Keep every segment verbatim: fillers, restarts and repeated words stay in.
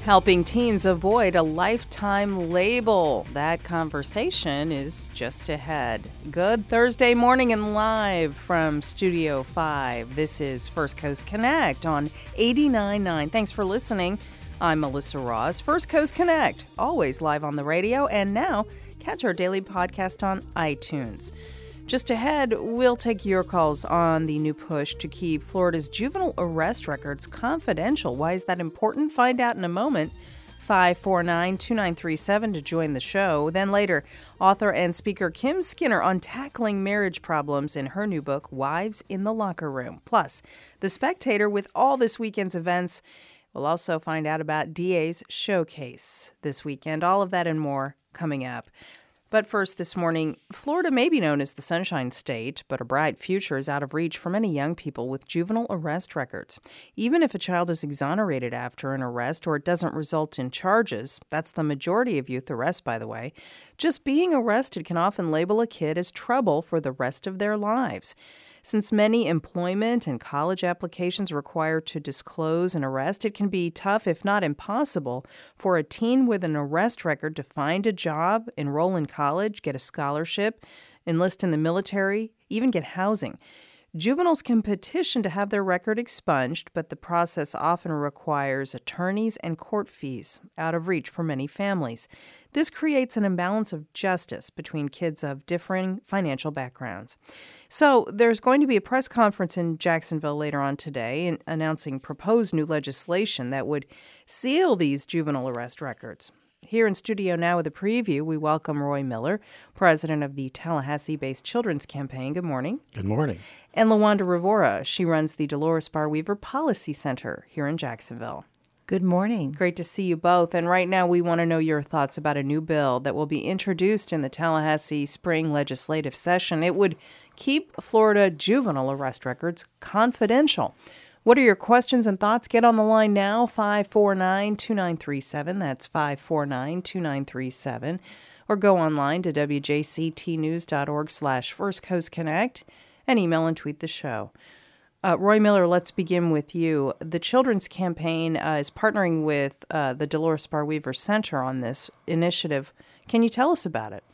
Helping teens avoid a lifetime label. That conversation is just ahead. Good Thursday morning and live from Studio five. This is First Coast Connect on eighty-nine point nine. Thanks for listening. I'm Melissa Ross. First Coast Connect, always live on the radio, and now catch our daily podcast on iTunes. Just ahead, we'll take your calls on the new push to keep Florida's juvenile arrest records confidential. Why is that important? Find out in a moment. five four nine, two nine three seven to join the show. Then later, author and speaker Kim Skinner on tackling marriage problems in her new book, Wives in the Locker Room. Plus, The Spectator with all this weekend's events. We'll also find out about D A's showcase this weekend. All of that and more coming up. But first this morning, Florida may be known as the Sunshine State, but a bright future is out of reach for many young people with juvenile arrest records. Even if a child is exonerated after an arrest or it doesn't result in charges, that's the majority of youth arrests, by the way, just being arrested can often label a kid as trouble for the rest of their lives. Since many employment and college applications require to disclose an arrest, it can be tough, if not impossible, for a teen with an arrest record to find a job, enroll in college, get a scholarship, enlist in the military, even get housing. Juveniles can petition to have their record expunged, but the process often requires attorneys and court fees, out of reach for many families. This creates an imbalance of justice between kids of differing financial backgrounds. So there's going to be a press conference in Jacksonville later on today in announcing proposed new legislation that would seal these juvenile arrest records. Here in studio now with a preview, we welcome Roy Miller, president of the Tallahassee-based Children's Campaign. Good morning. Good morning. And LaWanda Rivora. She runs the Dolores Barr-Weaver Policy Center here in Jacksonville. Good morning. Great to see you both. And right now we want to know your thoughts about a new bill that will be introduced in the Tallahassee spring legislative session. It would keep Florida juvenile arrest records confidential. What are your questions and thoughts? Get on the line now, five four nine, two nine three seven. That's five four nine, two nine three seven. Or go online to w j c t news dot org slash First Coast Connect and email and tweet the show. Uh, Roy Miller, let's begin with you. The Children's Campaign uh, is partnering with uh, the Dolores Barr-Weaver Center on this initiative. Can you tell us about it?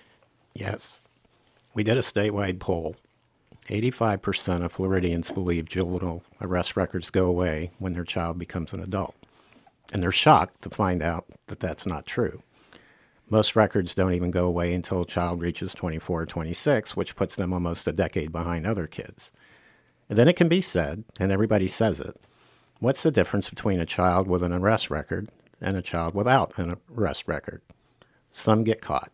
Yes. We did a statewide poll. eighty-five percent of Floridians believe juvenile arrest records go away when their child becomes an adult. And they're shocked to find out that that's not true. Most records don't even go away until a child reaches twenty-four or twenty-six, which puts them almost a decade behind other kids. And then it can be said, and everybody says it, what's the difference between a child with an arrest record and a child without an arrest record? Some get caught.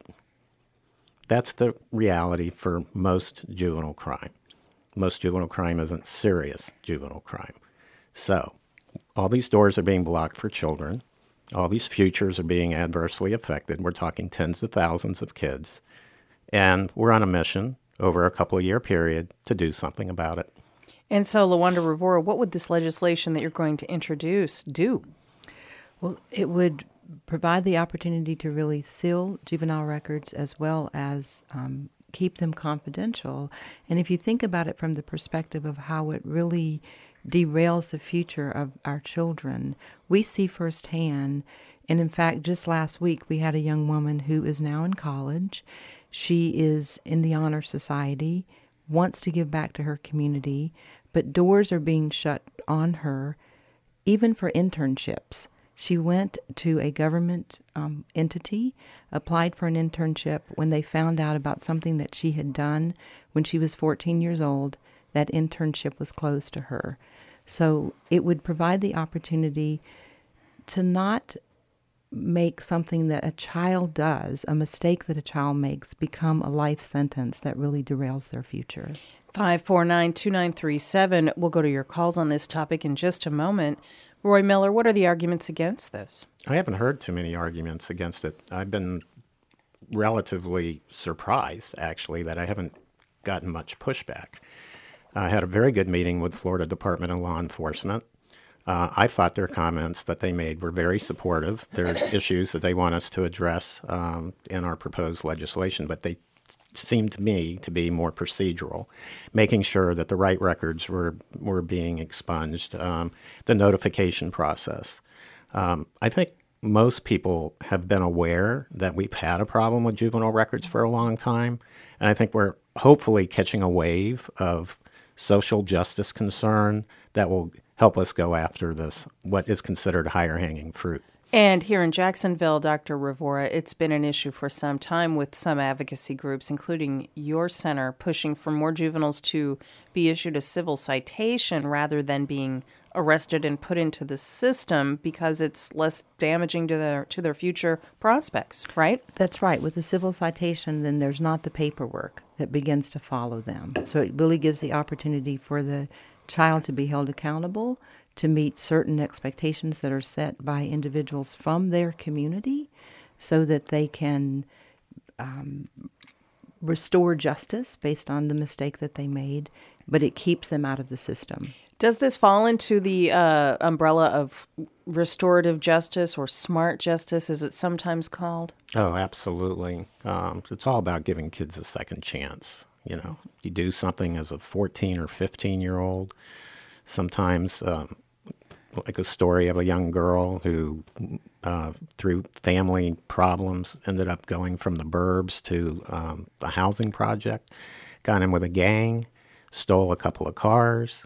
That's the reality for most juvenile crime. Most juvenile crime isn't serious juvenile crime. So, all these doors are being blocked for children. All these futures are being adversely affected. We're talking tens of thousands of kids. And we're on a mission over a couple of year period to do something about it. And so, LaWanda Rivora, what would this legislation that you're going to introduce do? Well, it would provide the opportunity to really seal juvenile records as well as um, keep them confidential. And if you think about it from the perspective of how it really derails the future of our children, we see firsthand, and in fact, just last week we had a young woman who is now in college. She is in the Honor Society, wants to give back to her community, but doors are being shut on her, even for internships. She went to a government um, entity, applied for an internship. When they found out about something that she had done when she was fourteen years old, that internship was closed to her. So it would provide the opportunity to not make something that a child does, a mistake that a child makes, become a life sentence that really derails their future. five four nine, two nine three seven. We'll go to your calls on this topic in just a moment. Roy Miller, what are the arguments against this? I haven't heard too many arguments against it. I've been relatively surprised, actually, that I haven't gotten much pushback. I had a very good meeting with Florida Department of Law Enforcement. Uh, I thought their comments that they made were very supportive. There's issues that they want us to address um, in our proposed legislation, but they seemed to me to be more procedural, making sure that the right records were, were being expunged, um, the notification process. Um, I think most people have been aware that we've had a problem with juvenile records for a long time. And I think we're hopefully catching a wave of social justice concern that will help us go after this, what is considered higher hanging fruit. And here in Jacksonville, Doctor Rivora, it's been an issue for some time with some advocacy groups, including your center, pushing for more juveniles to be issued a civil citation rather than being arrested and put into the system because it's less damaging to their to their future prospects, right? That's right. With a civil citation, then there's not the paperwork that begins to follow them. So it really gives the opportunity for the child to be held accountable, to meet certain expectations that are set by individuals from their community so that they can um, restore justice based on the mistake that they made, but it keeps them out of the system. Does this fall into the uh, umbrella of restorative justice or smart justice, as it's sometimes called? Oh, absolutely. Um, it's all about giving kids a second chance. You know, you do something as a fourteen or fifteen-year-old, sometimes um, like a story of a young girl who, uh, through family problems, ended up going from the burbs to um, a housing project, got in with a gang, stole a couple of cars.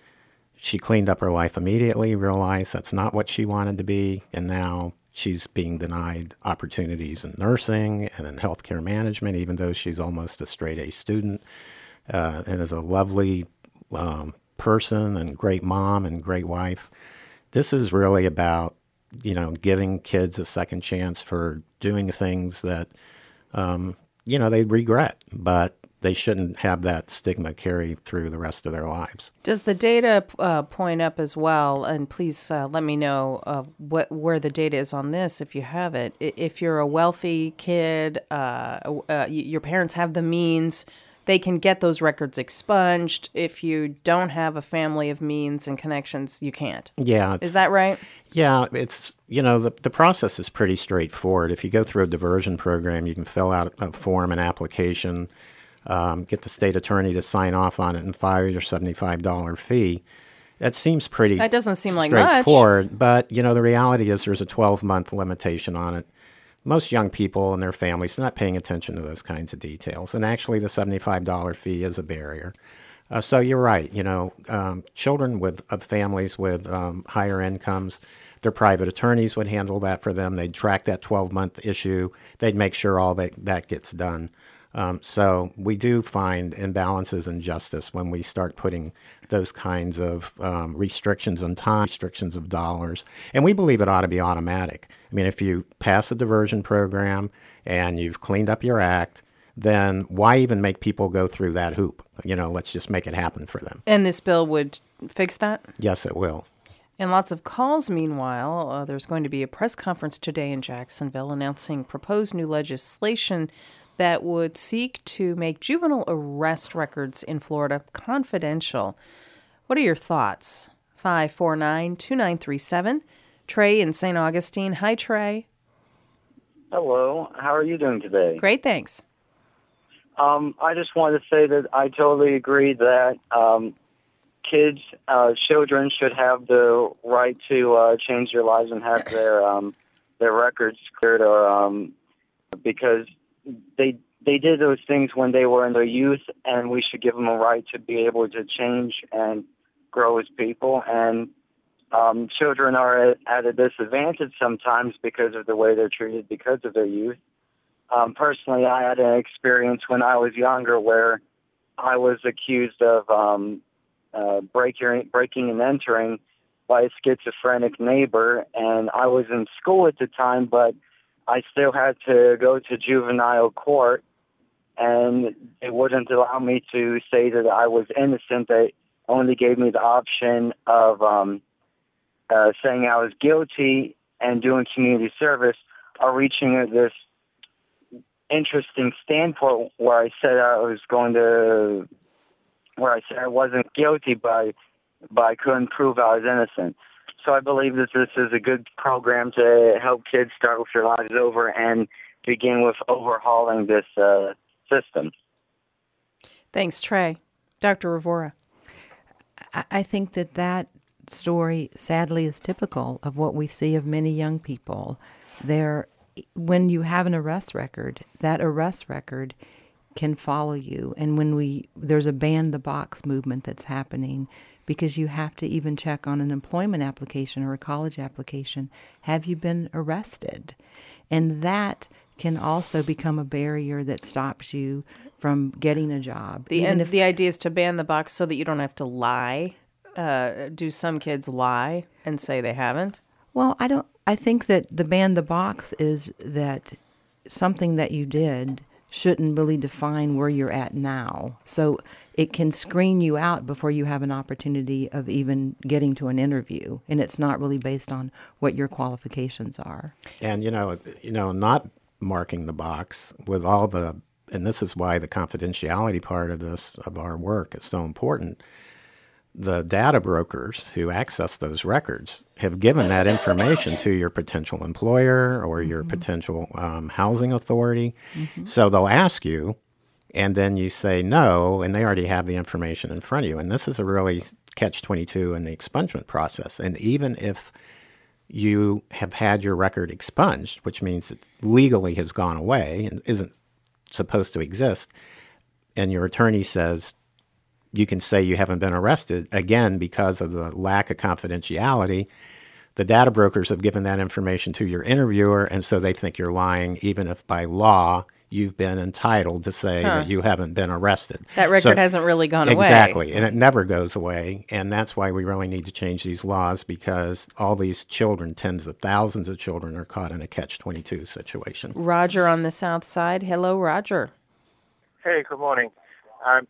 She cleaned up her life immediately, realized that's not what she wanted to be, and now she's being denied opportunities in nursing and in healthcare management, even though she's almost a straight-A student, uh, and is a lovely um, person and great mom and great wife. This is really about, you know, giving kids a second chance for doing things that, um, you know, they regret, but they shouldn't have that stigma carry through the rest of their lives. Does the data uh, point up as well? And please uh, let me know uh, what where the data is on this if you have it. If you're a wealthy kid, uh, uh, your parents have the means, they can get those records expunged. If you don't have a family of means and connections, you can't. Yeah. Is that right? Yeah, it's, you know, the, the process is pretty straightforward. If you go through a diversion program, you can fill out a form, an application, Um, get the state attorney to sign off on it and file your seventy-five dollars fee. That seems pretty That doesn't seem like much. straightforward, but, you know, the reality is there's a twelve-month limitation on it. Most young people and their families are not paying attention to those kinds of details, and actually the seventy-five dollars fee is a barrier. Uh, so you're right, you know, um, children with of families with um, higher incomes, their private attorneys would handle that for them. They'd track that twelve-month issue. They'd make sure all that, that gets done. Um, so we do find imbalances in justice when we start putting those kinds of um, restrictions on time, restrictions of dollars. And we believe it ought to be automatic. I mean, if you pass a diversion program and you've cleaned up your act, then why even make people go through that hoop? You know, let's just make it happen for them. And this bill would fix that? Yes, it will. And lots of calls, meanwhile. Uh, there's going to be a press conference today in Jacksonville announcing proposed new legislation that would seek to make juvenile arrest records in Florida confidential. What are your thoughts? five four nine, two nine three seven. Trey in Saint Augustine. Hi, Trey. Hello. How are you doing today? Great, thanks. Um, I just wanted to say that I totally agree that um, kids, uh, children should have the right to uh, change their lives and have their um, their records cleared, or um, because they they did those things when they were in their youth, and we should give them a right to be able to change and grow as people. And um, children are at, at a disadvantage sometimes because of the way they're treated because of their youth. Um, personally, I had an experience when I was younger where I was accused of um, uh, breaking, breaking and entering by a schizophrenic neighbor, and I was in school at the time, but I still had to go to juvenile court, and they wouldn't allow me to say that I was innocent. They only gave me the option of um, uh, saying I was guilty and doing community service, or reaching this interesting standpoint where I said I was going to, where I said I wasn't guilty, but I, but I couldn't prove I was innocent. So I believe that this is a good program to help kids start with their lives over and begin with overhauling this uh, system. Thanks, Trey. Doctor Rivora. I think that that story, sadly, is typical of what we see of many young people. There, when you have an arrest record, that arrest record can follow you. And when we, there's a ban the box movement that's happening, because you have to even check on an employment application or a college application, have you been arrested? And that can also become a barrier that stops you from getting a job. The end. The idea is to ban the box so that you don't have to lie. Uh, do some kids lie and say they haven't? Well, I don't. I think that the ban the box is that something that you did shouldn't really define where you're at now. So it can screen you out before you have an opportunity of even getting to an interview, and it's not really based on what your qualifications are. And you know, you know, not marking the box with all the, and this is why the confidentiality part of this of our work is so important. The data brokers who access those records have given that information to your potential employer or your mm-hmm. potential um, housing authority. Mm-hmm. So they'll ask you, and then you say no, and they already have the information in front of you. And this is a really catch twenty-two in the expungement process. And even if you have had your record expunged, which means it legally has gone away and isn't supposed to exist, and your attorney says, you can say you haven't been arrested, again, because of the lack of confidentiality. The data brokers have given that information to your interviewer, and so they think you're lying, even if by law you've been entitled to say huh. that you haven't been arrested. That record so, hasn't really gone exactly, away. Exactly, and it never goes away, and that's why we really need to change these laws, because all these children, tens of thousands of children, are caught in a catch twenty-two situation. Roger on the south side. Hello, Roger. Hey, good morning. Um,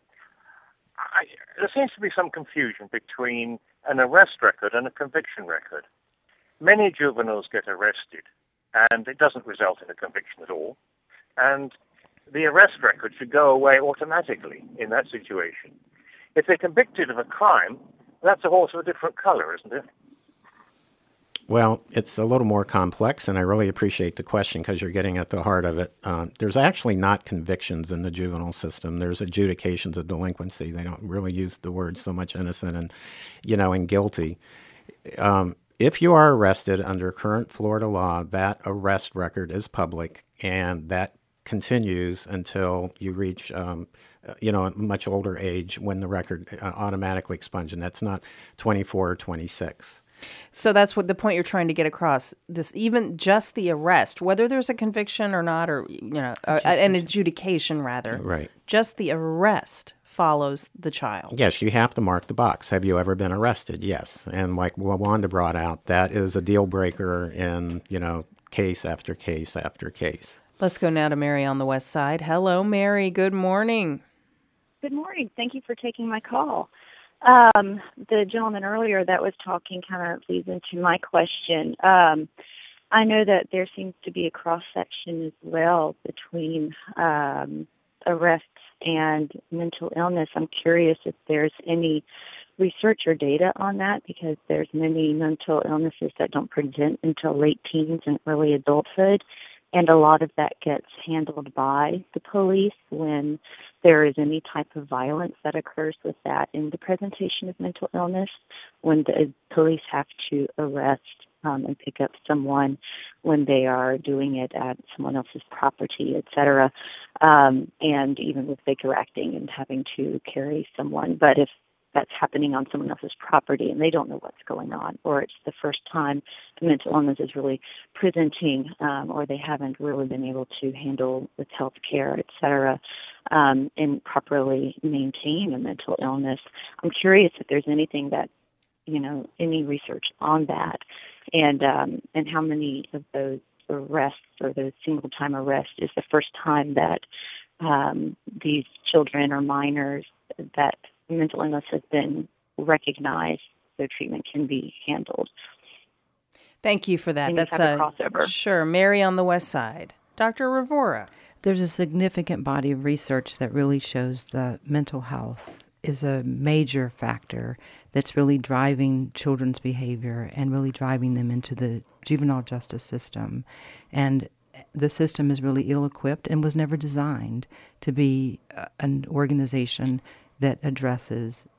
I, there seems to be some confusion between an arrest record and a conviction record. Many juveniles get arrested, and it doesn't result in a conviction at all. And the arrest record should go away automatically in that situation. If they're convicted of a crime, that's a horse of a different color, isn't it? Well, it's a little more complex, and I really appreciate the question because you're getting at the heart of it. Um, there's actually not convictions in the juvenile system. There's adjudications of delinquency. They don't really use the word so much innocent and, you know, and guilty. Um, if you are arrested under current Florida law, that arrest record is public, and that continues until you reach, um, you know, a much older age when the record uh, automatically expunges, and that's not twenty-four or twenty-six. So that's what the point you're trying to get across. This, even just the arrest, whether there's a conviction or not, or, you know, uh, an adjudication rather, right? Just the arrest follows the child. Yes, you have to mark the box. Have you ever been arrested? Yes. And like LaWanda brought out, that is a deal breaker in, you know, case after case after case. Let's go now to Mary on the west side. Hello, Mary. Good morning. Good morning. Thank you for taking my call. Um, the gentleman earlier that was talking kind of leads into my question. Um, I know that there seems to be a cross-section as well between um, arrests and mental illness. I'm curious if there's any research or data on that, because there's many mental illnesses that don't present until late teens and early adulthood. And a lot of that gets handled by the police when there is any type of violence that occurs with that in the presentation of mental illness, when the police have to arrest um, and pick up someone when they are doing it at someone else's property, et cetera, um, and even with vigor acting and having to carry someone. But if that's happening on someone else's property and they don't know what's going on, or it's the first time the mental illness is really presenting, um, or they haven't really been able to handle with health care, et cetera, um, and properly maintain a mental illness. I'm curious if there's anything that, you know, any research on that, and um, and how many of those arrests or those single-time arrests is the first time that um, these children or minors that mental illness has been recognized, so treatment can be handled. Thank you for that. And That's a, a crossover. Sure. Mary on the west side. Doctor Rivora. There's a significant body of research that really shows that mental health is a major factor that's really driving children's behavior and really driving them into the juvenile justice system. And the system is really ill-equipped and was never designed to be uh, an organization that addresses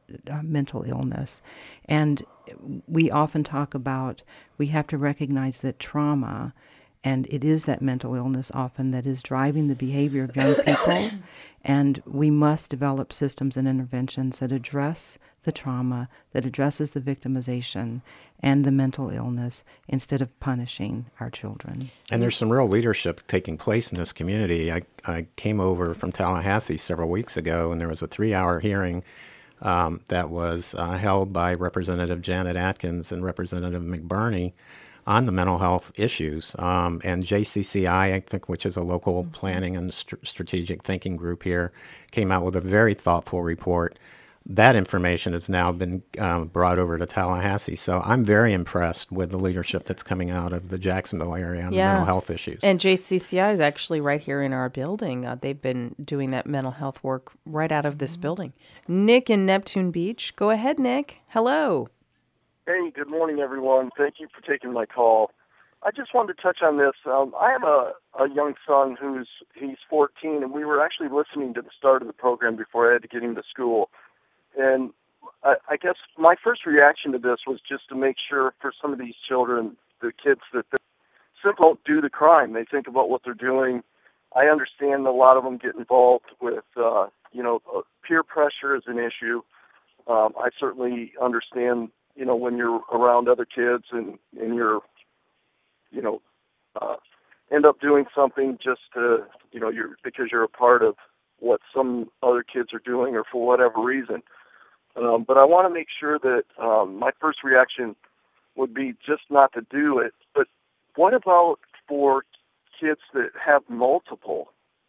uh, mental illness. And we often talk about we have to recognize that trauma, and it is that mental illness often that is driving the behavior of young people. And we must develop systems and interventions that address the trauma, that addresses the victimization and the mental illness instead of punishing our children. And there's some real leadership taking place in this community. I, I came over from Tallahassee several weeks ago, and there was a three-hour hearing um, that was uh, held by Representative Janet Atkins and Representative McBurney on the mental health issues. Um, and J C C I, I think, which is a local planning and st- strategic thinking group here, came out with a very thoughtful report. That information has now been um, brought over to Tallahassee. So I'm very impressed with the leadership that's coming out of the Jacksonville area on yeah. the mental health issues. And J C C I is actually right here in our building. Uh, they've been doing that mental health work right out of this building. Nick in Neptune Beach. Go ahead, Nick. Hello. Hey, good morning, everyone. Thank you for taking my call. I just wanted to touch on this. Um, I have a, a young son who's he's fourteen, and we were actually listening to the start of the program before I had to get him to school. And I, I guess my first reaction to this was just to make sure for some of these children, the kids, that they simply don't do the crime. They think about what they're doing. I understand a lot of them get involved with, uh, you know, uh, peer pressure is an issue. Um, I certainly understand, you know, when you're around other kids and, and you're, you know, uh, end up doing something just to, you know, you're because you're a part of what some other kids are doing or for whatever reason. Um, but I want to make sure that um, my first reaction would be just not to do it. But what about for kids that have multiple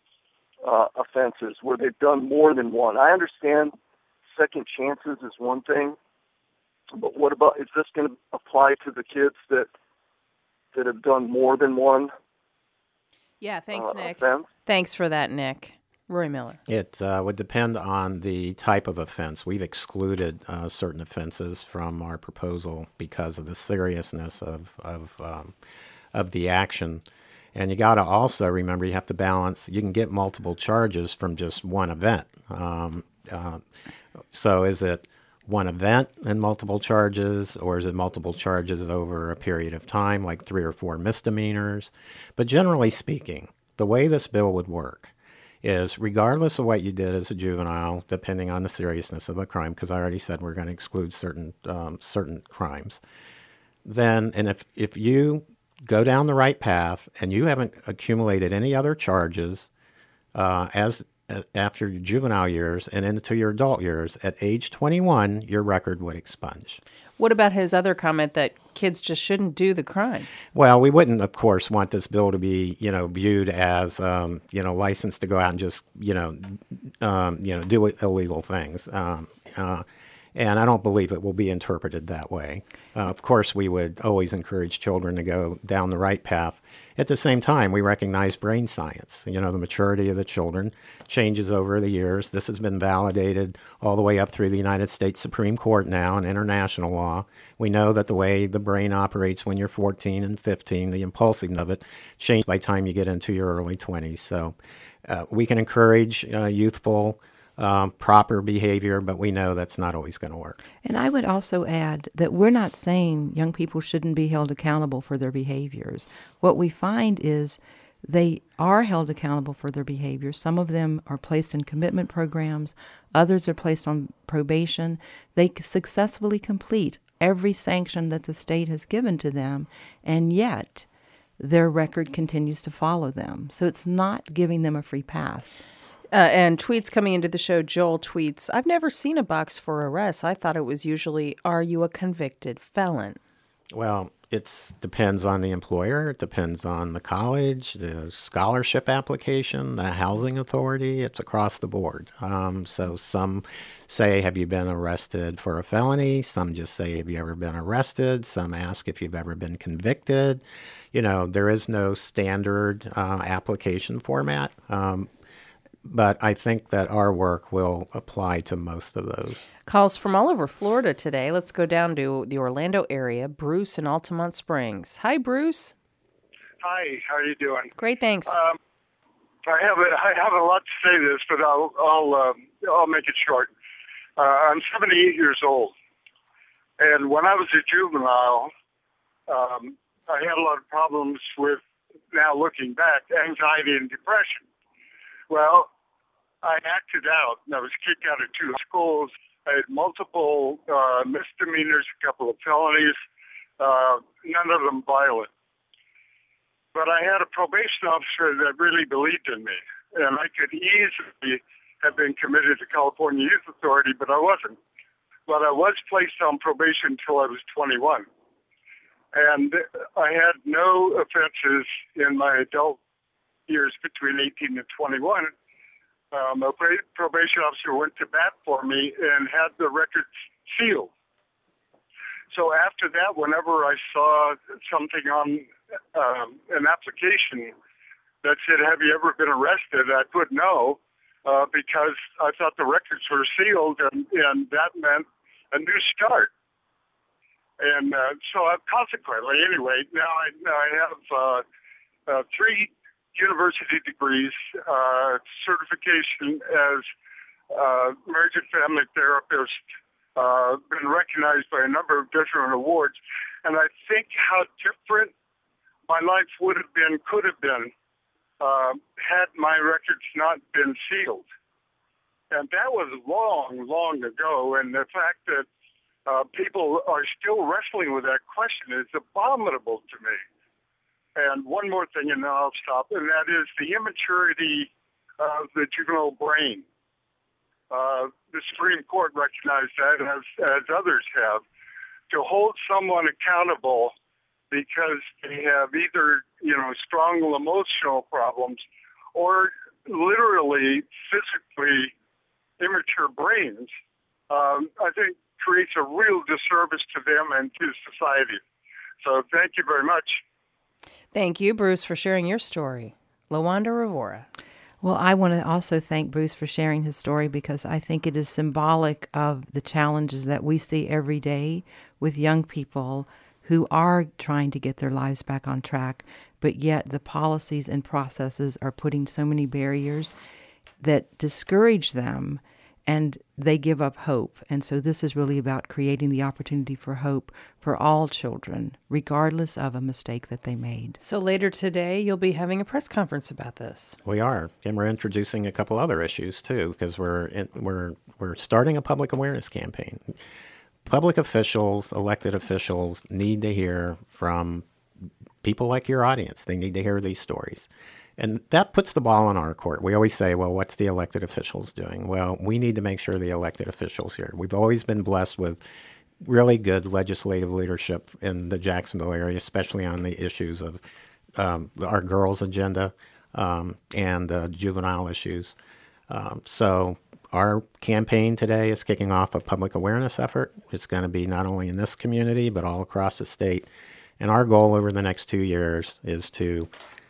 uh, offenses where they've done more than one? I understand second chances is one thing, but what about, is this going to apply to the kids that that have done more than one? Yeah, thanks, uh, Nick. offense? Thanks for that, Nick. Roy Miller. It uh, would depend on the type of offense. We've excluded uh, certain offenses from our proposal because of the seriousness of of, um, of the action. And you got to also remember you have to balance. You can get multiple charges from just one event. Um, uh, so is it one event and multiple charges, or is it multiple charges over a period of time, like three or four misdemeanors? But generally speaking, the way this bill would work is regardless of what you did as a juvenile, depending on the seriousness of the crime, because I already said we're going to exclude certain um, certain crimes, then, and if, if you go down the right path and you haven't accumulated any other charges uh, as uh, after your juvenile years and into your adult years, at age twenty-one, your record would expunge. What about his other comment that kids just shouldn't do the crime? Well, we wouldn't, of course, want this bill to be, you know, viewed as, um, you know, licensed to go out and just, you know, um, you know, do illegal things. Um, uh, and I don't believe it will be interpreted that way. Uh, of course, we would always encourage children to go down the right path. At the same time, we recognize brain science. You know, the maturity of the children changes over the years. This has been validated all the way up through the United States Supreme Court now and international law. We know that the way the brain operates when you're fourteen and fifteen, the impulsiveness of it, changes by the time you get into your early twenties. So uh, we can encourage uh, youthful Um, proper behavior, but we know that's not always going to work. And I would also add that we're not saying young people shouldn't be held accountable for their behaviors. What we find is they are held accountable for their behaviors. Some of them are placed in commitment programs. Others are placed on probation. They successfully complete every sanction that the state has given to them, and yet their record continues to follow them. So it's not giving them a free pass. Uh, and tweets coming into the show. Joel tweets, I've never seen a box for arrests. I thought it was usually, are you a convicted felon? Well, it depends on the employer. It depends on the college, the scholarship application, the housing authority. It's across the board. Um, so some say, have you been arrested for a felony? Some just say, have you ever been arrested? Some ask if you've ever been convicted. You know, there is no standard uh, application format. Um, But I think that our work will apply to most of those. Calls from all over Florida today. Let's go down to the Orlando area. Bruce in Altamont Springs. Hi, Bruce. Hi, how are you doing? Great, thanks. Um, I have a, I have a lot to say to this, but I'll I'll um, I'll make it short. Uh, I'm seventy-eight years old. And when I was a juvenile, um, I had a lot of problems with, now looking back, anxiety and depression. Well, I acted out, and I was kicked out of two schools. I had multiple uh, misdemeanors, a couple of felonies, uh, none of them violent. But I had a probation officer that really believed in me, and I could easily have been committed to California Youth Authority, but I wasn't. But I was placed on probation until I was twenty-one. And I had no offenses in my adult years between eighteen and twenty-one. Um, a probation officer went to bat for me and had the records sealed. So after that, whenever I saw something on um, an application that said, "Have you ever been arrested?" I put no, uh, because I thought the records were sealed, and, and that meant a new start. And uh, so uh, consequently, anyway, now I, now I have uh, uh, three university degrees, uh, certification as uh, marriage and family therapist, uh, been recognized by a number of different awards. And I think how different my life would have been, could have been, uh, had my records not been sealed. And that was long, long ago. And the fact that uh, people are still wrestling with that question is abominable to me. And one more thing, and then I'll stop, and that is the immaturity of the juvenile brain. Uh, the Supreme Court recognized that, as, as others have. To hold someone accountable because they have either, you know, strong emotional problems or literally physically immature brains, um, I think creates a real disservice to them and to society. So thank you very much. Thank you, Bruce, for sharing your story. LaWanda Rivora. Well, I want to also thank Bruce for sharing his story because I think it is symbolic of the challenges that we see every day with young people who are trying to get their lives back on track, but yet the policies and processes are putting so many barriers that discourage them, and they give up hope. And so this is really about creating the opportunity for hope for all children, regardless of a mistake that they made. So later today, you'll be having a press conference about this. We are, and we're introducing a couple other issues too, because we're in, we're we're starting a public awareness campaign. Public officials, elected officials, need to hear from people like your audience. They need to hear these stories. And that puts the ball in our court. We always say, well, what's the elected officials doing? Well, we need to make sure the elected officials here. We've always been blessed with really good legislative leadership in the Jacksonville area, especially on the issues of um, our girls' agenda um, and uh, juvenile issues. Um, so our campaign today is kicking off a public awareness effort. It's going to be not only in this community, but all across the state. And our goal over the next two years is to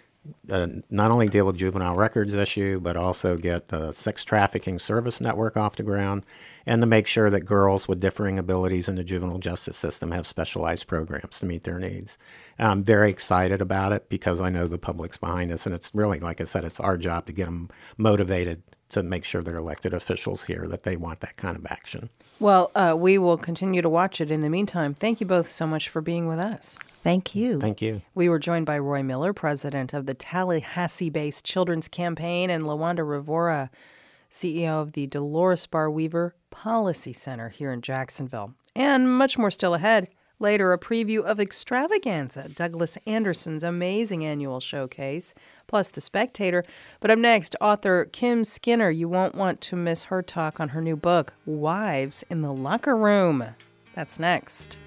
Uh, not only deal with juvenile records issue, but also get the sex trafficking service network off the ground, and to make sure that girls with differing abilities in the juvenile justice system have specialized programs to meet their needs. I'm very excited about it because I know the public's behind us, and it's really, like I said, it's our job to get them motivated to make sure they're elected officials here, that they want that kind of action. Well, uh, we will continue to watch it. In the meantime, thank you both so much for being with us. Thank you. Thank you. We were joined by Roy Miller, president of the Tallahassee-based Children's Campaign, and LaWanda Rivora, C E O of the Dolores Bar Weaver Policy Center here in Jacksonville. And much more still ahead. Later, a preview of Extravaganza, Douglas Anderson's amazing annual showcase, plus The Spectator. But up next, author Kim Skinner. You won't want to miss her talk on her new book, Wives in the Locker Room. That's next.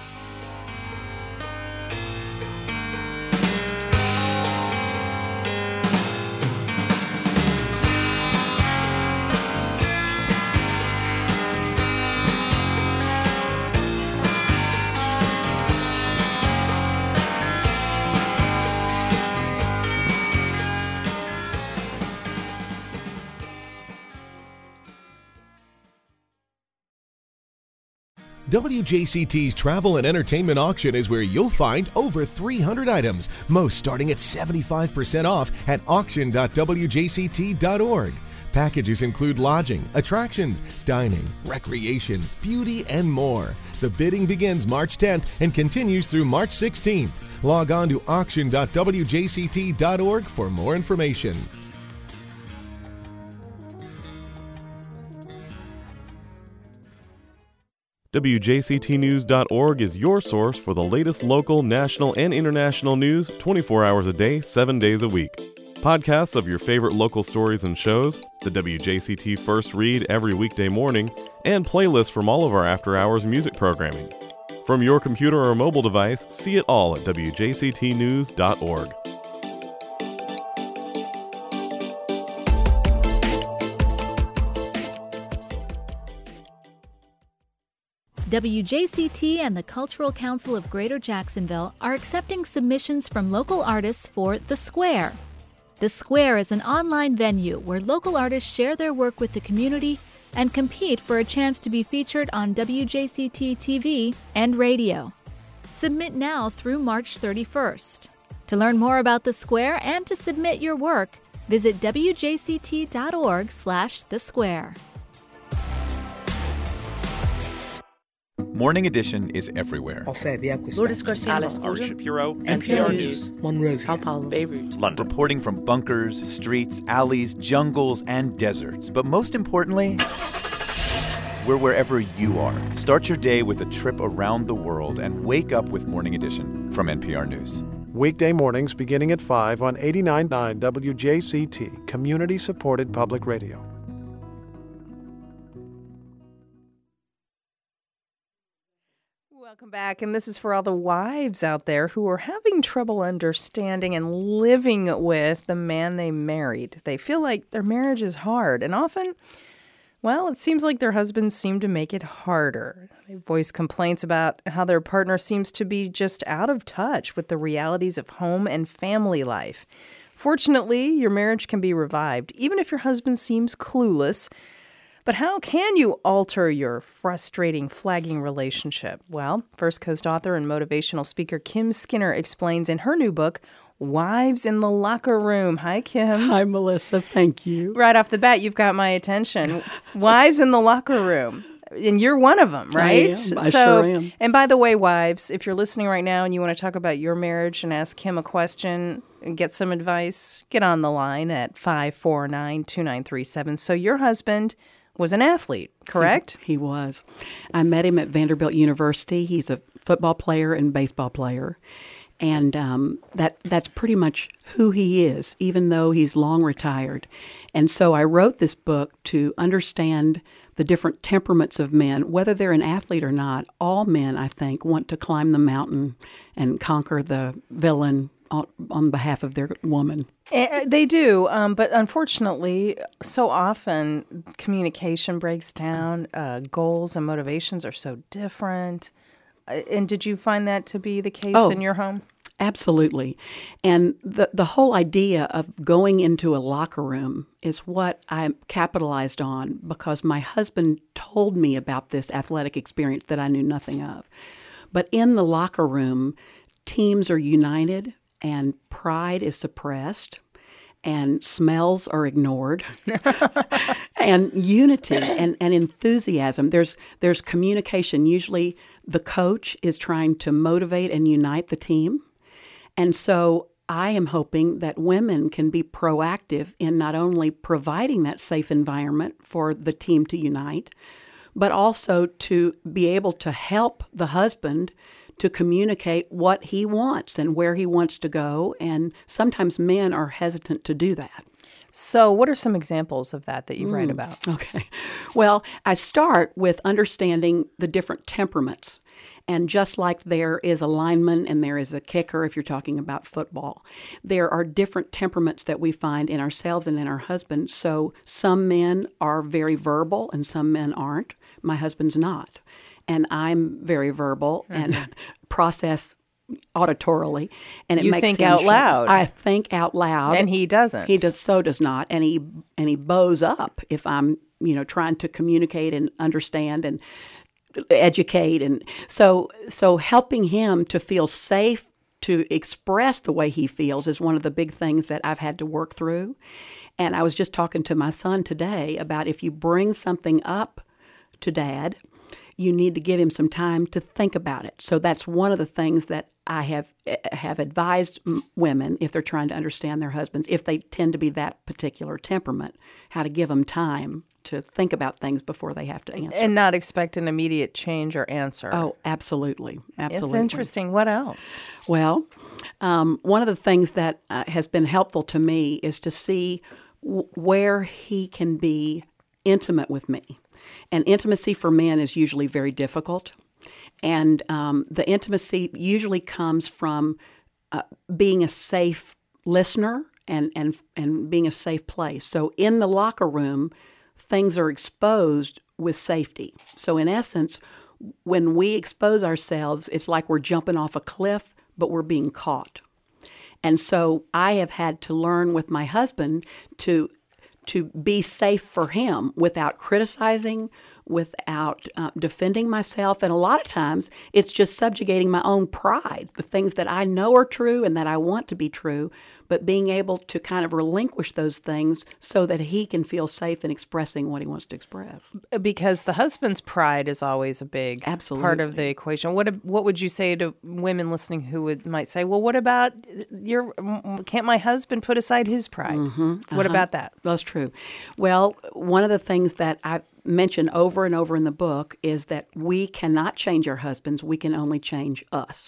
W J C T's Travel and Entertainment Auction is where you'll find over three hundred items, most starting at seventy-five percent off at auction dot w j c t dot org. Packages include lodging, attractions, dining, recreation, beauty, and more. The bidding begins March tenth and continues through March sixteenth. Log on to auction dot w j c t dot org for more information. W J C T news dot org is your source for the latest local, national, and international news twenty-four hours a day, seven days a week. Podcasts of your favorite local stories and shows, the W J C T First Read every weekday morning, and playlists from all of our after-hours music programming. From your computer or mobile device, see it all at w j c t news dot org. W J C T and the Cultural Council of Greater Jacksonville are accepting submissions from local artists for The Square. The Square is an online venue where local artists share their work with the community and compete for a chance to be featured on W J C T T V and radio. Submit now through March thirty-first. To learn more about The Square and to submit your work, visit w j c t dot org slash the square. Morning Edition is everywhere. Lourdes Garcia, Alice Ari Shapiro, N P R News, Monrovia, Sao Paulo, Beirut, London. Reporting from bunkers, streets, alleys, jungles, and deserts. But most importantly, we're wherever you are. Start your day with a trip around the world and wake up with Morning Edition from N P R News. Weekday mornings beginning at five on eighty-nine point nine W J C T, community-supported public radio. Welcome back, and this is for all the wives out there who are having trouble understanding and living with the man they married. They feel like their marriage is hard, and often, well, it seems like their husbands seem to make it harder. They voice complaints about how their partner seems to be just out of touch with the realities of home and family life. Fortunately, your marriage can be revived, even if your husband seems clueless. But how can you alter your frustrating, flagging relationship? Well, First Coast author and motivational speaker Kim Skinner explains in her new book, Wives in the Locker Room. Hi, Kim. Hi, Melissa. Thank you. Right off the bat, you've got my attention. Wives in the Locker Room. And you're one of them, right? I am. I so, sure am. And by the way, wives, if you're listening right now and you want to talk about your marriage and ask Kim a question and get some advice, get on the line at five four nine, two nine three seven. So your husband was an athlete, correct? He, he was. I met him at Vanderbilt University. He's a football player and baseball player. And um, that that's pretty much who he is, even though he's long retired. And so I wrote this book to understand the different temperaments of men, whether they're an athlete or not. All men, I think, want to climb the mountain and conquer the villain on, on behalf of their woman. Uh, they do, um, but unfortunately, so often communication breaks down. Uh, goals and motivations are so different. Uh, and did you find that to be the case oh, in your home? Absolutely. And the the whole idea of going into a locker room is what I capitalized on because my husband told me about this athletic experience that I knew nothing of. But in the locker room, teams are united and pride is suppressed and smells are ignored and unity and, and enthusiasm. There's there's communication. Usually the coach is trying to motivate and unite the team. And so I am hoping that women can be proactive in not only providing that safe environment for the team to unite, but also to be able to help the husband to communicate what he wants and where he wants to go. And sometimes men are hesitant to do that. So what are some examples of that that you mm, write about? Okay. Well, I start with understanding the different temperaments. And just like there is a lineman and there is a kicker, if you're talking about football, there are different temperaments that we find in ourselves and in our husbands. So some men are very verbal and some men aren't. My husband's not. And I'm very verbal mm-hmm. and process auditorily, and it you makes think him out shut. loud. I think out loud, and he doesn't. He does so does not, and he and he bows up if I'm you know trying to communicate and understand and educate, and so so helping him to feel safe to express the way he feels is one of the big things that I've had to work through. And I was just talking to my son today about if you bring something up to Dad, you need to give him some time to think about it. So that's one of the things that I have have advised women, if they're trying to understand their husbands, if they tend to be that particular temperament, how to give them time to think about things before they have to answer. And not expect an immediate change or answer. Oh, absolutely. Absolutely. It's interesting. What else? Well, um, one of the things that uh, has been helpful to me is to see w- where he can be intimate with me. And intimacy for men is usually very difficult. And um, the intimacy usually comes from uh, being a safe listener and, and, and being a safe place. So in the locker room, things are exposed with safety. So in essence, when we expose ourselves, it's like we're jumping off a cliff, but we're being caught. And so I have had to learn with my husband to to be safe for him without criticizing, without uh, defending myself. And a lot of times it's just subjugating my own pride, the things that I know are true and that I want to be true, but being able to kind of relinquish those things so that he can feel safe in expressing what he wants to express. Because the husband's pride is always a big Absolutely. part of the equation. What what would you say to women listening who would might say, well, what about your, can't my husband put aside his pride? Mm-hmm. What Uh-huh. about that? That's true. Well, one of the things that I mention over and over in the book is that we cannot change our husbands. We can only change us.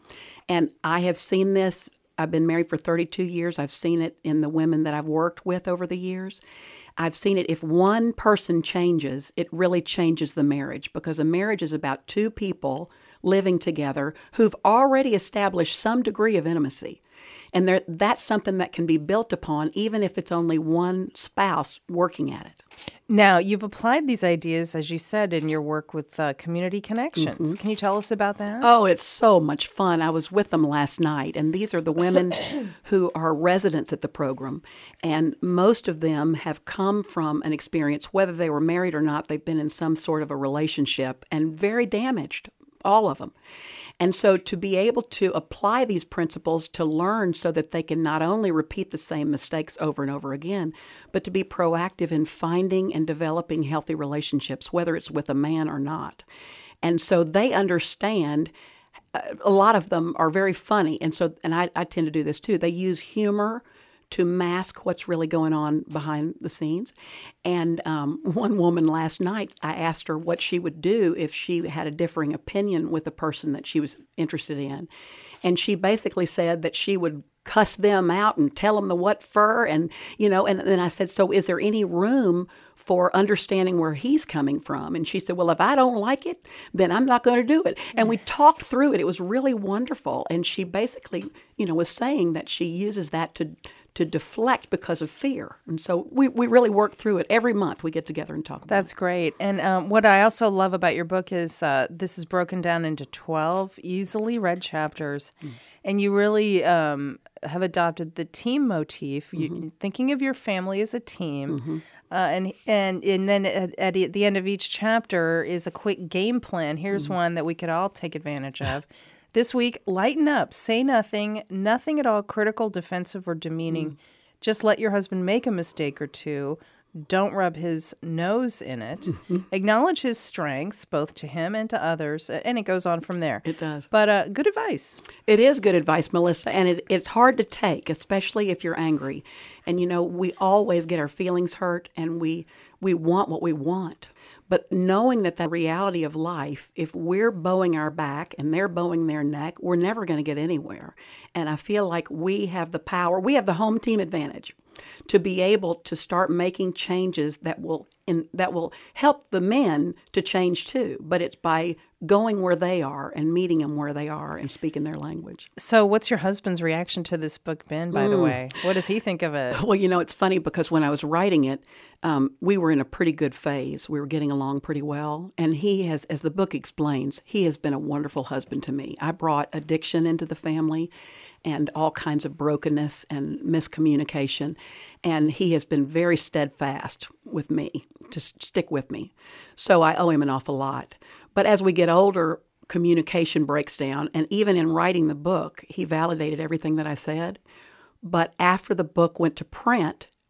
And I have seen this. I've been married for thirty-two years. I've seen it in the women that I've worked with over the years. I've seen it if one person changes, it really changes the marriage, because a marriage is about two people living together who've already established some degree of intimacy. And there, that's something that can be built upon, even if it's only one spouse working at it. Now, you've applied these ideas, as you said, in your work with uh, Community Connections. Mm-hmm. Can you tell us about that? Oh, it's so much fun. I was with them last night, and these are the women who are residents at the program. And most of them have come from an experience, whether they were married or not, they've been in some sort of a relationship and very damaged, all of them. And so to be able to apply these principles to learn so that they can not only repeat the same mistakes over and over again, but to be proactive in finding and developing healthy relationships, whether it's with a man or not. And so they understand. Uh, a lot of them are very funny. And so, and I, I tend to do this too. They use humor to mask what's really going on behind the scenes. And um, one woman last night, I asked her what she would do if she had a differing opinion with a person that she was interested in. And she basically said that she would cuss them out and tell them the what for. And, you know, and then I said, so is there any room for understanding where he's coming from? And she said, well, if I don't like it, then I'm not going to do it. And we talked through it. It was really wonderful. And she basically, you know, was saying that she uses that to to deflect because of fear. And so we, we really work through it. Every month we get together and talk about That's it. great. And um, what I also love about your book is uh, this is broken down into twelve easily read chapters. Mm. And you really um, have adopted the team motif, mm-hmm. you, thinking of your family as a team. Mm-hmm. Uh, and and and then at, at the end of each chapter is a quick game plan. Here's mm-hmm. one that we could all take advantage of. This week, lighten up, say nothing, nothing at all critical, defensive, or demeaning. Mm. Just let your husband make a mistake or two. Don't rub his nose in it. Mm-hmm. Acknowledge his strengths, both to him and to others. And it goes on from there. It does. But uh, good advice. It is good advice, Melissa. And it, it's hard to take, especially if you're angry. And, you know, we always get our feelings hurt, and we, we want what we want. But knowing that the reality of life, if we're bowing our back and they're bowing their neck, we're never going to get anywhere. And I feel like we have the power, we have the home team advantage to be able to start making changes that will in, that will help the men to change too. But it's by going where they are and meeting them where they are and speaking their language. So what's your husband's reaction to this book been, by mm. the way? What does he think of it? Well, you know, it's funny because when I was writing it, um, we were in a pretty good phase. We were getting along pretty well. And he has, as the book explains, he has been a wonderful husband to me. I brought addiction into the family and all kinds of brokenness and miscommunication. And he has been very steadfast with me, to stick with me. So I owe him an awful lot. But as we get older, communication breaks down. And even in writing the book, he validated everything that I said. But after the book went to print,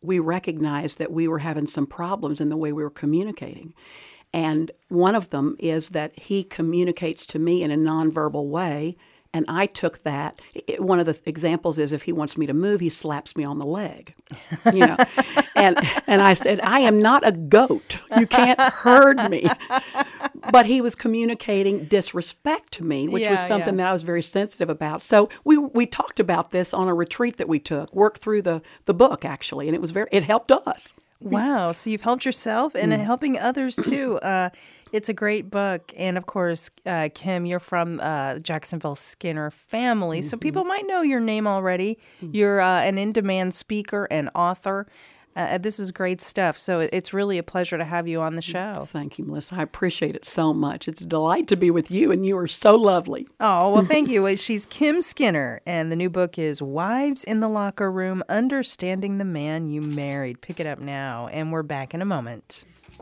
we recognized that we were having some problems in the way we were communicating. And one of them is that he communicates to me in a nonverbal way, and I took that. It, one of the examples is if he wants me to move, he slaps me on the leg, you know. and and I said, I am not a goat. You can't herd me. But he was communicating disrespect to me, which Yeah, was something yeah. that I was very sensitive about. So we we talked about this on a retreat that we took, worked through the, the book, actually, and it was very it helped us. Wow. So you've helped yourself and Mm. helping others too. Uh, it's a great book. And of course, uh, Kim, you're from uh, Jacksonville Skinner family. So people might know your name already. You're uh, an in-demand speaker and author. Uh, this is great stuff. So it- it's really a pleasure to have you on the show. Thank you, Melissa. I appreciate it so much. It's a delight to be with you, and you are so lovely. Oh, well, thank you. Well, she's Kim Skinner, and the new book is Wives in the Locker Room, Understanding the Man You Married. Pick it up now, and we're back in a moment.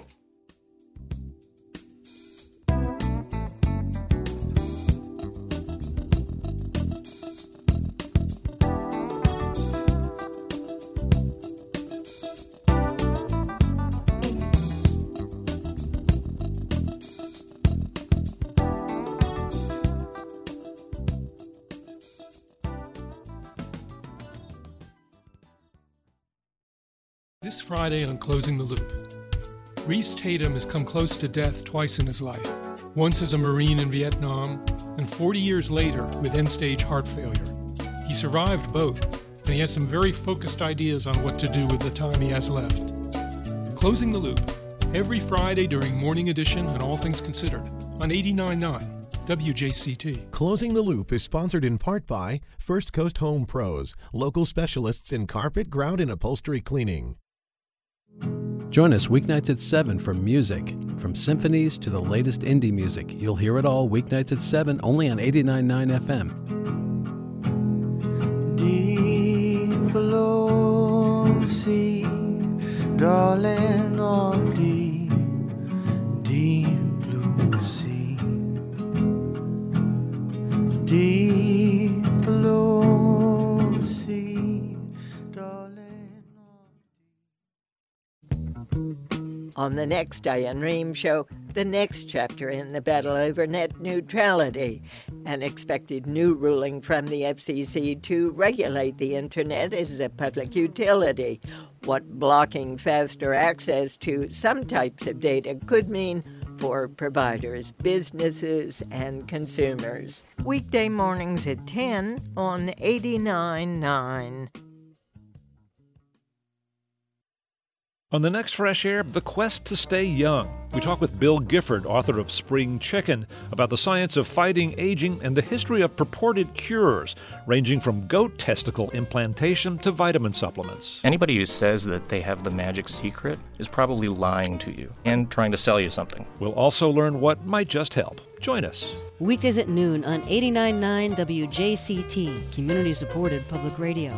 This Friday on Closing the Loop, Reese Tatum has come close to death twice in his life, once as a Marine in Vietnam, and forty years later with end-stage heart failure. He survived both, and he has some very focused ideas on what to do with the time he has left. Closing the Loop, every Friday during Morning Edition and All Things Considered on eighty-nine point nine W J C T. Closing the Loop is sponsored in part by First Coast Home Pros, local specialists in carpet, grout, and upholstery cleaning. Join us weeknights at seven for music. From symphonies to the latest indie music, you'll hear it all weeknights at seven only on eighty-nine point nine F M. Deep below the sea, darling, on deep, deep blue sea. Deep below the sea, darling. On the next Diane Rehm Show, the next chapter in the battle over net neutrality. An expected new ruling from the F C C to regulate the Internet as a public utility. What blocking faster access to some types of data could mean for providers, businesses, and consumers. Weekday mornings at ten on eighty-nine point nine. On the next Fresh Air, the quest to stay young. We talk with Bill Gifford, author of Spring Chicken, about the science of fighting aging and the history of purported cures, ranging from goat testicle implantation to vitamin supplements. Anybody who says that they have the magic secret is probably lying to you and trying to sell you something. We'll also learn what might just help. Join us. Weekdays at noon on eighty-nine point nine W J C T, community-supported public radio.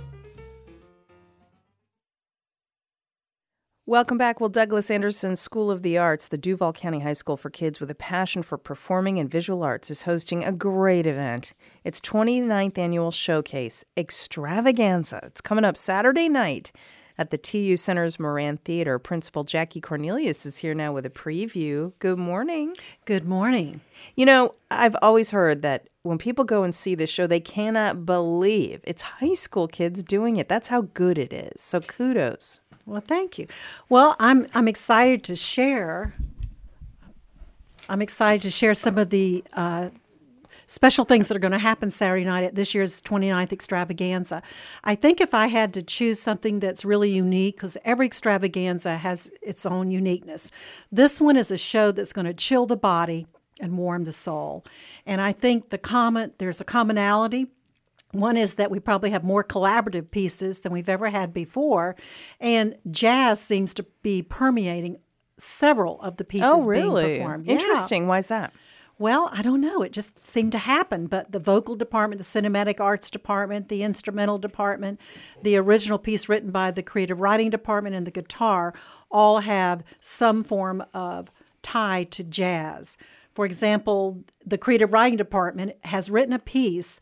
Welcome back. Well, Douglas Anderson School of the Arts, the Duval County High School for kids with a passion for performing and visual arts, is hosting a great event. Its twenty-ninth annual showcase, Extravaganza. It's coming up Saturday night at the T U Center's Moran Theater. Principal Jackie Cornelius is here now with a preview. Good morning. Good morning. You know, I've always heard that when people go and see this show, they cannot believe it's high school kids doing it. That's how good it is. So kudos. Well, thank you. Well, I'm I'm excited to share. I'm excited to share some of the uh, special things that are going to happen Saturday night at this year's twenty-ninth Extravaganza. I think if I had to choose something that's really unique, because every extravaganza has its own uniqueness, this one is a show that's going to chill the body and warm the soul. And I think the common there's a commonality. One is that we probably have more collaborative pieces than we've ever had before, and jazz seems to be permeating several of the pieces Oh, really? being performed. Interesting. Why is that? Well, I don't know. It just seemed to happen. But the vocal department, the cinematic arts department, the instrumental department, the original piece written by the creative writing department, and the guitar all have some form of tie to jazz. For example, the creative writing department has written a piece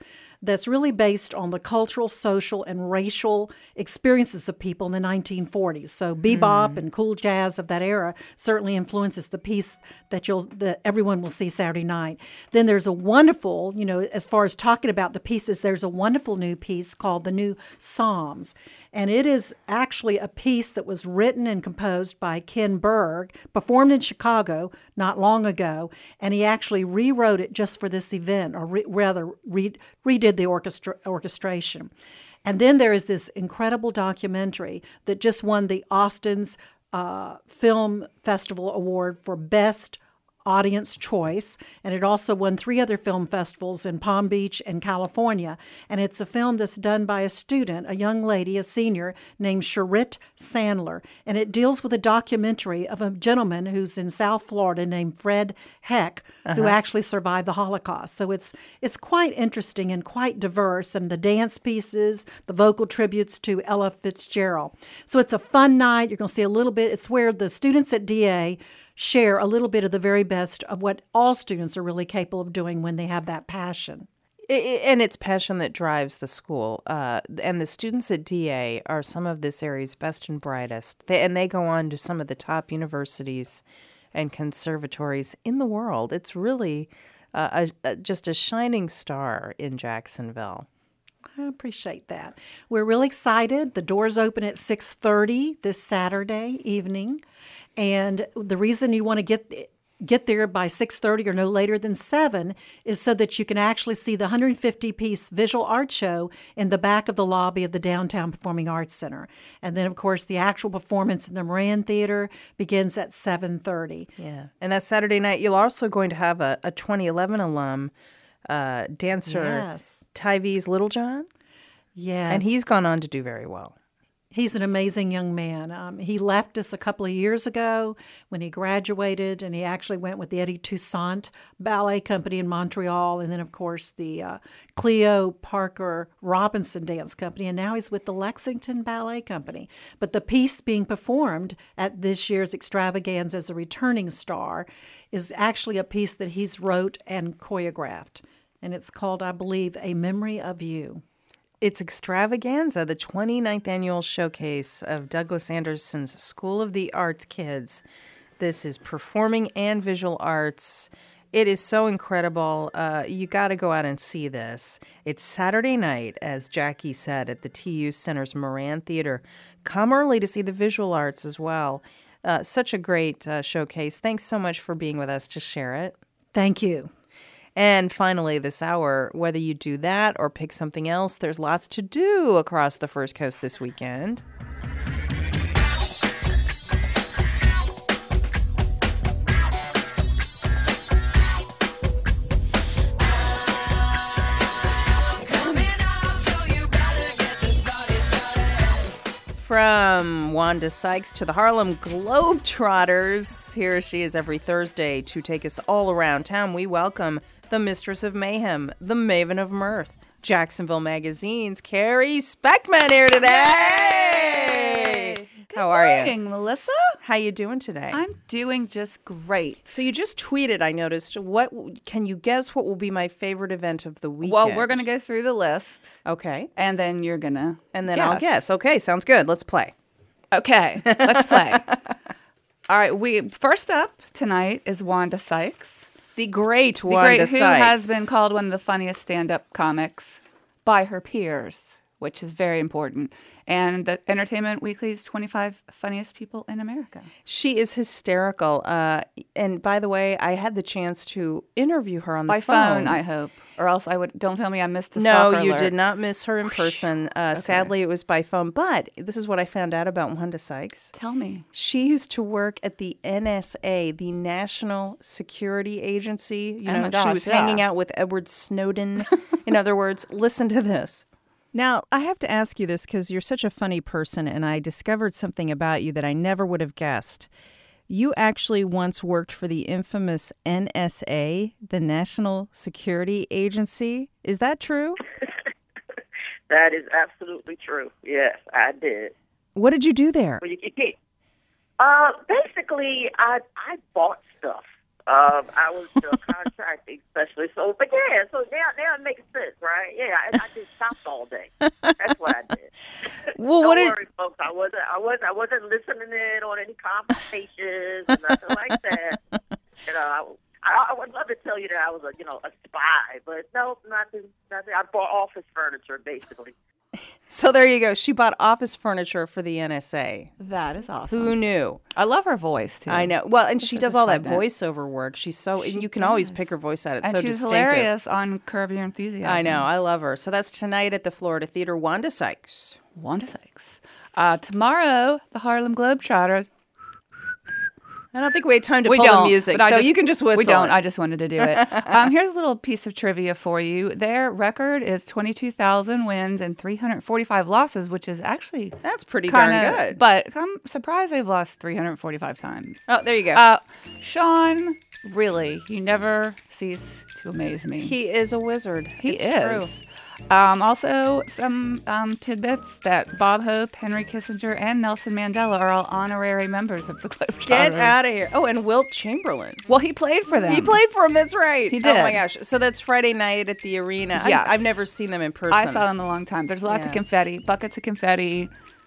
that's really based on the cultural, social, and racial experiences of people in the nineteen forties. So bebop mm. and cool jazz of that era certainly influences the piece that you'll that everyone will see Saturday night. Then there's a wonderful, you know, as far as talking about the pieces, there's a wonderful new piece called The New Psalms. And it is actually a piece that was written and composed by Ken Berg, performed in Chicago not long ago, and he actually rewrote it just for this event, or re- rather re- redid the orchestra- orchestration. And then there is this incredible documentary that just won the Austin's uh, Film Festival Award for Best Audience Choice, and it also won three other film festivals in Palm Beach and California. And it's a film that's done by a student, a young lady, a senior, named Sherit Sandler. And it deals with a documentary of a gentleman who's in South Florida named Fred Heck, uh-huh. who actually survived the Holocaust. So it's it's quite interesting and quite diverse, and the dance pieces, the vocal tributes to Ella Fitzgerald. So it's a fun night. You're going to see a little bit. It's where the students at D A share a little bit of the very best of what all students are really capable of doing when they have that passion. And it's passion that drives the school. Uh, and the students at D A are some of this area's best and brightest. They, and they go on to some of the top universities and conservatories in the world. It's really uh, a, a, just a shining star in Jacksonville. I appreciate that. We're really excited. The doors open at six thirty this Saturday evening. And the reason you want to get get there by six thirty or no later than seven is so that you can actually see the one hundred fifty piece visual art show in the back of the lobby of the Downtown Performing Arts Center. And then, of course, the actual performance in the Moran Theater begins at seven thirty. Yeah. And that Saturday night, you're also going to have a, a twenty eleven alum, uh, dancer, yes. Tyvese Littlejohn. Yes. And he's gone on to do very well. He's an amazing young man. Um, he left us a couple of years ago when he graduated, and he actually went with the Eddie Toussaint Ballet Company in Montreal, and then, of course, the uh, Cleo Parker Robinson Dance Company, and now he's with the Lexington Ballet Company. But the piece being performed at this year's extravaganza as a returning star is actually a piece that he's wrote and choreographed, and it's called, I believe, A Memory of You. It's Extravaganza, the twenty-ninth annual showcase of Douglas Anderson's School of the Arts kids. This is performing and visual arts. It is so incredible. Uh, you got to go out and see this. It's Saturday night, as Jackie said, at the T U Center's Moran Theater. Come early to see the visual arts as well. Uh, such a great uh, showcase. Thanks so much for being with us to share it. Thank you. And finally, this hour, whether you do that or pick something else, there's lots to do across the First Coast this weekend. From Wanda Sykes to the Harlem Globetrotters, here she is every Thursday to take us all around town. We welcome the Mistress of Mayhem, the Maven of Mirth, Jacksonville Magazine's Carrie Speckman here today. Yay. How are you? Good morning, Melissa. How you doing today? I'm doing just great. So you just tweeted, I noticed. What can you guess what will be my favorite event of the weekend? Well, we're going to go through the list. Okay. And then you're going to And then guess. I'll guess. Okay, sounds good. Let's play. Okay, let's play. All right, we first up tonight is Wanda Sykes. The great the Wanda great, Sykes. Who has been called one of the funniest stand-up comics by her peers, which is very important. And the Entertainment Weekly's twenty-five funniest people in America. She is hysterical. Uh, and by the way, I had the chance to interview her on the by phone. phone, I hope. Or else I would. Don't tell me I missed the No, stalker you alert. did not miss her in person. Uh, Okay. Sadly, it was by phone. But this is what I found out about Wanda Sykes. Tell me. She used to work at the N S A, the National Security Agency. You Oh know, my she gosh, was yeah. hanging out with Edward Snowden. In other words, listen to this. Now, I have to ask you this because you're such a funny person, and I discovered something about you that I never would have guessed. You actually once worked for the infamous N S A, the National Security Agency. Is that true? That is absolutely true. Yes, I did. What did you do there? Well, you, you can't. Uh, basically, I I bought stuff. Um, I was the contracting specialist. So, but yeah, so now now it makes sense, right? Yeah, I, I did shops all day. That's what I did. Well, Don't what worry, folks. I wasn't I wasn't I wasn't listening in on any conversations or nothing like that. You know, I, I, I would love to tell you that I was a you know a spy, but no, nothing. Nothing. I bought office furniture basically. So there you go. She bought office furniture for the N S A. That is awesome. Who knew? I love her voice too. I know. Well, and Just she as does a all that side note. voiceover work. She's so, She and you can always does. pick her voice out. It's And so she's distinctive. hilarious on Curb Your Enthusiasm. I know. I love her. So that's tonight at the Florida Theater. Wanda Sykes. Wanda Sykes. Uh, tomorrow, the Harlem Globetrotters. I don't think we had time to we pull don't, the music, but I so just- you can just whistle. We don't. it. I just wanted to do it. um, here's a little piece of trivia for you. Their record is twenty-two thousand wins and three hundred forty-five losses, which is actually that's pretty kinda, darn good. But I'm surprised they've lost three hundred forty-five times. Oh, there you go. Uh, Sean, really, you never cease to amaze me. He is a wizard. He It's is. true. Um, also, some um, tidbits that Bob Hope, Henry Kissinger, and Nelson Mandela are all honorary members of the Globetrotters. Get out of here. Oh, and Wilt Chamberlain. Well, he played for them. He played for him. That's right. He Oh, my did. gosh. So that's Friday night at the arena. Yes. I, I've never seen them in person. I saw them a long time. There's lots of Yeah. confetti, buckets of confetti,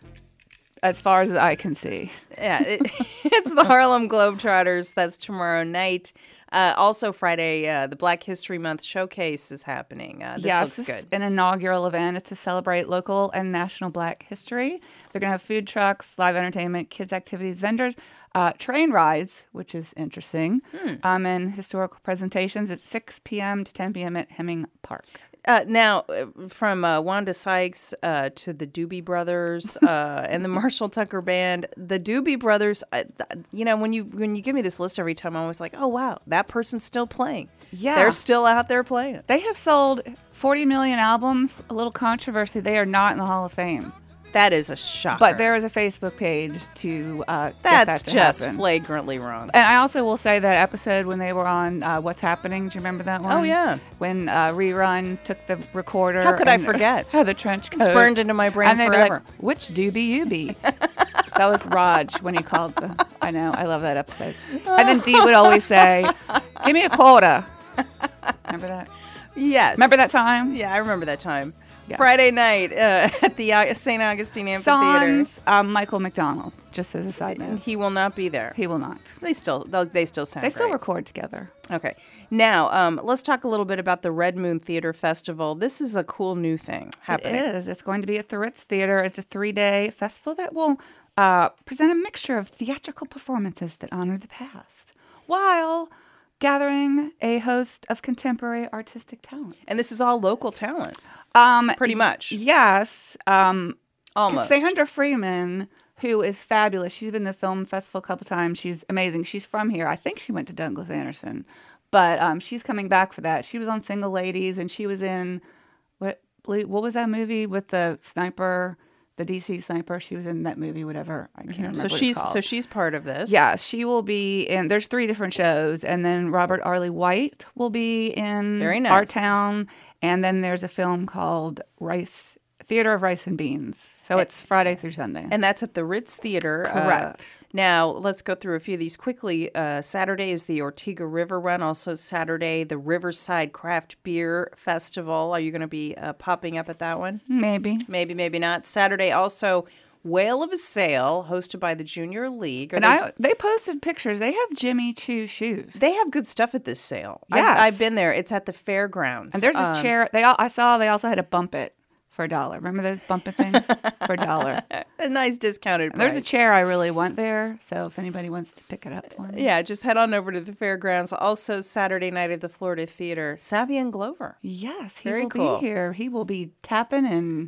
as far as I can see. Yeah, it, it's the Harlem Globetrotters. That's tomorrow night. Uh, also Friday, uh, the Black History Month showcase is happening. Uh, this yes, looks this good. is an inaugural event. It's to celebrate local and national Black history. They're going to have food trucks, live entertainment, kids' activities, vendors, uh, train rides, which is interesting, Hmm. um, and historical presentations at six p.m. to ten p.m. at Hemming Park. Uh, now, uh, from uh, Wanda Sykes uh, to the Doobie Brothers uh, and the Marshall Tucker Band, the Doobie Brothers. Uh, th- you know, when you when you give me this list every time, I'm always like, oh wow, that person's still playing. Yeah. They're still out there playing. They have sold forty million albums. A little controversy. They are not in the Hall of Fame. That is a shocker. But there is a Facebook page to uh, get That's that to just happen. flagrantly wrong. And I also will say that episode when they were on uh, What's Happening. Do you remember that one? Oh, yeah. When uh, Rerun took the recorder. How could I and forget? Had the trench coat. It's burned into my brain and they'd forever. Be like, which doobie you be? That was Raj when he called the. I know. I love that episode. And then Dee would always say, "Give me a quarter." Remember that? Yes. Remember that time? Yeah, I remember that time. Yeah. Friday night uh, at the uh, Saint Augustine Amphitheater. Sans um, Michael McDonald. Just as a side note, He will not be there. he will not. They still they'll- they still sound They still great. record together. Okay. Now, um, let's talk a little bit about the Red Moon Theater Festival. This is a cool new thing happening. It is. It's going to be at the Ritz Theater. It's a three-day festival that will uh, present a mixture of theatrical performances that honor the past, while gathering a host of contemporary artistic talent. And this is all local talent. Um, Pretty much. Yes. Um, Almost. Cassandra Freeman, who is fabulous. She's been to the film festival a couple times. She's amazing. She's from here. I think she went to Douglas Anderson. But um, she's coming back for that. She was on Single Ladies, and she was in, what Blue, what was that movie with the sniper, the D C sniper? She was in that movie, whatever. I can't remember So what it's she's called. so she's part of this. Yeah, she will be in. There's three different shows, and then Robert Arlie White will be in Very our nice. town, and then there's a film called Rice Theater of Rice and Beans. So it's Friday through Sunday. And that's at the Ritz Theater. Uh, Correct. now, let's go through a few of these quickly. Uh, Saturday is the Ortega River Run. Also, Saturday, the Riverside Craft Beer Festival. Are you going to be uh, popping up at that one? Maybe. Maybe, maybe not. Saturday, also, Whale of a Sail, hosted by the Junior League. Are and they- I, they posted pictures. They have Jimmy Choo shoes. They have good stuff at this sale. Yes. I've, I've been there. It's at the fairgrounds. And there's a Um, chair. They all, I saw they also had a Bump It for a dollar. Remember those Bump It things? For a dollar. A nice discounted And there's a price. chair I really want there. So if anybody wants to pick it up for me. Yeah, just head on over to the fairgrounds. Also, Saturday night at the Florida Theater, Savion Glover. Yes, he Very will cool. be here. He will be tapping and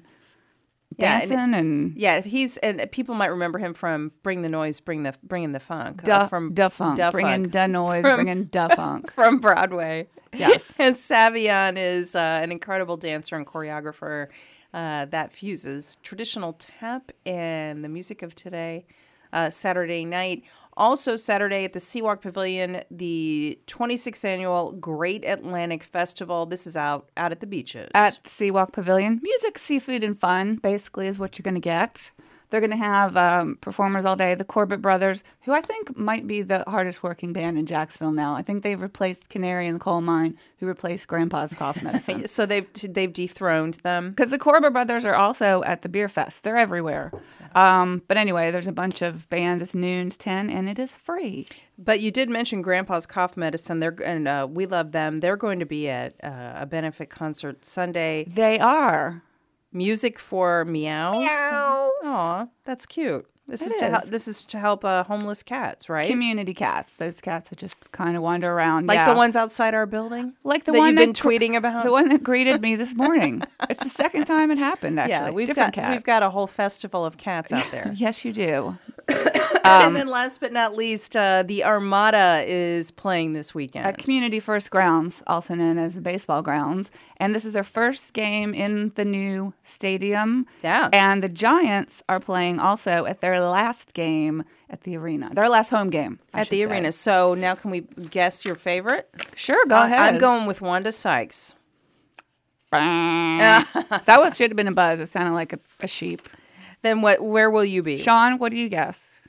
Yeah, dancing and, and, yeah, if he's and people might remember him from Bring the Noise, Bring the Bringing the Funk. Da, uh, from da funk, Da bringing Funk. da noise, From- bringing da funk. from Broadway. Yes. And Savion is uh, an incredible dancer and choreographer uh, that fuses traditional tap and the music of today. Uh, Saturday night. Also Saturday at the Seawalk Pavilion, the twenty-sixth annual Great Atlantic Festival. This is out out at the beaches. At Seawalk Pavilion. Music, seafood, and fun basically is what you're going to get. They're going to have um, performers all day. The Corbett Brothers, who I think might be the hardest working band in Jacksonville now. I think they've replaced Canary in the Coal Mine, who replaced Grandpa's Cough Medicine. So they've they've dethroned them. Because the Corbett Brothers are also at the Beer Fest. They're everywhere. Um, but anyway, there's a bunch of bands. It's noon to ten, and it is free. But you did mention Grandpa's Cough Medicine. They're and uh, we love them. They're going to be at uh, a benefit concert Sunday. They are. Music for Meows. Meows. Aw, that's cute. This It is, to is. help. This is to help uh, homeless cats, right? Community cats. Those cats that just kind of wander around. Like yeah. the ones outside our building, like the that one you've been that gr- tweeting about. The one that greeted me this morning. It's the second time it happened. Actually, Yeah, we've different got cat. we've got a whole festival of cats out there. Yes, you do. and then last but not least, uh, the Armada is playing this weekend. At Community First Grounds, also known as the baseball grounds. And this is their first game in the new stadium. Yeah. And the Giants are playing also at their last game at the arena. Their last home game. I At the should say. arena. So now can we guess your favorite? Sure, go I- ahead. I'm going with Wanda Sykes. that was should have been a buzz. It sounded like a, a sheep. Then what? Where will you be? Sean, what do you guess?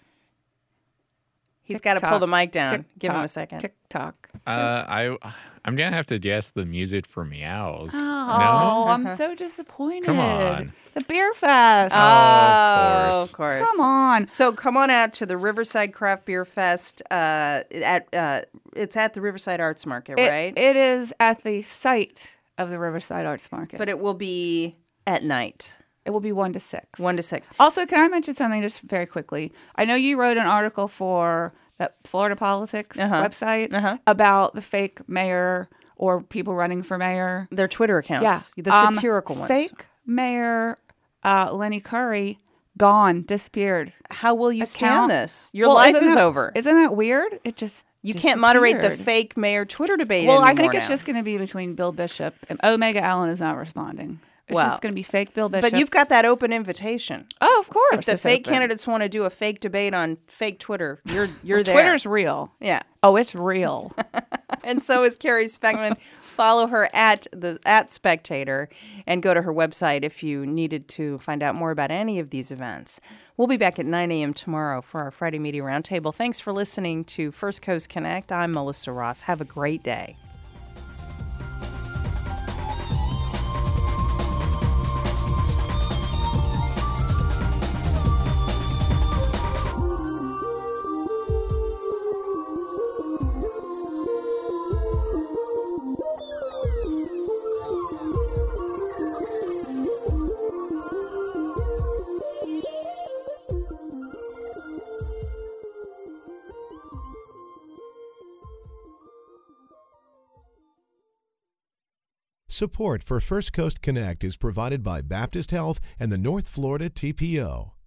He's got to pull the mic down. Give him a second. Tick tock. Uh, I, I'm gonna have to guess the music for Meows. Oh, no? I'm so disappointed. Come on. The Beer Fest. Oh, of course. Come on. So come on out to the Riverside Craft Beer Fest. Uh, at uh, it's at the Riverside Arts Market, It- right? It is at the site of the Riverside Arts Market. But it will be at night. It will be one to six. One to six. Also, can I mention something just very quickly? I know you wrote an article for that Florida Politics Uh-huh. website Uh-huh. about the fake mayor or people running for mayor. Their Twitter accounts. Yeah. The Um, satirical ones. Fake mayor uh, Lenny Curry, gone, disappeared. How will you stand this? Your Well, life isn't is that- over. Isn't that weird? It just You can't moderate the disappeared. fake mayor Twitter debate Well, I anymore think it's now. just going to be between Bill Bishop and Omega Allen is not responding. It's Well, just going to be fake Bill Bishop. But you've got that open invitation. Oh, of course. If the it's fake open. candidates want to do a fake debate on fake Twitter, you're you're Well, there. Twitter's real. Yeah. Oh, it's real. And so is Carrie Speckman. Follow her at the at Spectator and go to her website if you needed to find out more about any of these events. We'll be back at nine a.m. tomorrow for our Friday Media Roundtable. Thanks for listening to First Coast Connect. I'm Melissa Ross. Have a great day. Support for First Coast Connect is provided by Baptist Health and the North Florida T P O.